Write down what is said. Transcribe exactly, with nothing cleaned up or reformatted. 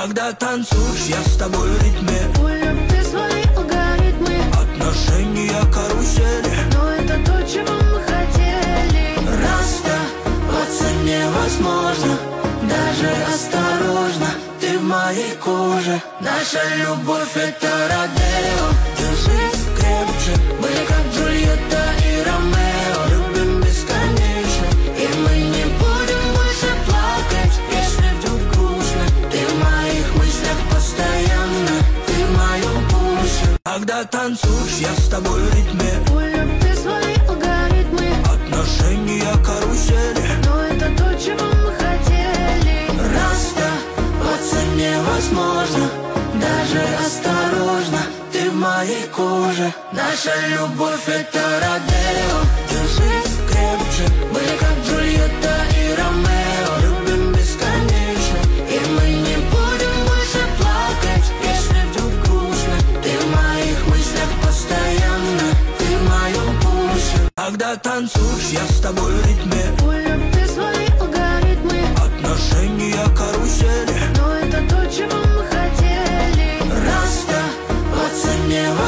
Когда танцуешь, я с тобой в ритме. У любви свои алгоритмы, отношения карусели, но это то, чего мы хотели. расставаться невозможно, даже осторожно. Ты в моей коже, наша любовь это Родео. Держись крепче, мы как Джульетта и Ромео. Любим бесконечно, и мы не будем больше плакать, если вдруг грустно. Ты в моих мыслях постоянно, ты в моем пульсе. Когда танцуешь, я с тобой в ритме. У любви свои алгоритмы, отношения карусели, но это то, чего мы хотели. расставаться невозможно, даже осторожно. Ты в моей коже, наша любовь это Родео. Держись крепче, мы как Джульетта и Ромео. Любим бесконечно, и мы не будем больше плакать, если вдруг грустно. Ты в моих мыслях постоянно, ты в моем пульсе. Когда танцуешь, я с тобой в ритме. У любви свои алгоритмы, отношения карусели,